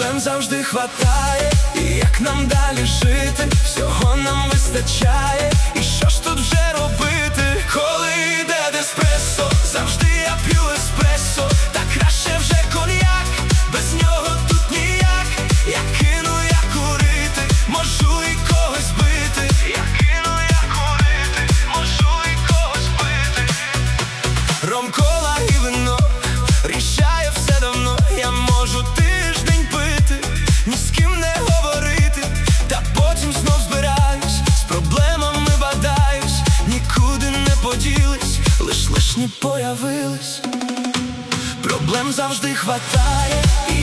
Проблем завжди хватає, і як нам далі жити, всього нам вистачає. І що ж тут вже робити, коли йде деспресо? Завжди я п'ю еспресо, та краще вже коньяк, без нього тут ніяк. Я кину я курити, можу і когось бити. Я кину я курити, можу і когось бити. Ром, кола і вино рішає все давно. Я можу тиждень пити, ні з ким не говорити, та потім знов збираюсь, з проблемами бадаюсь, нікуди не поділись, лиш лишні появились. Проблем завжди хватає, і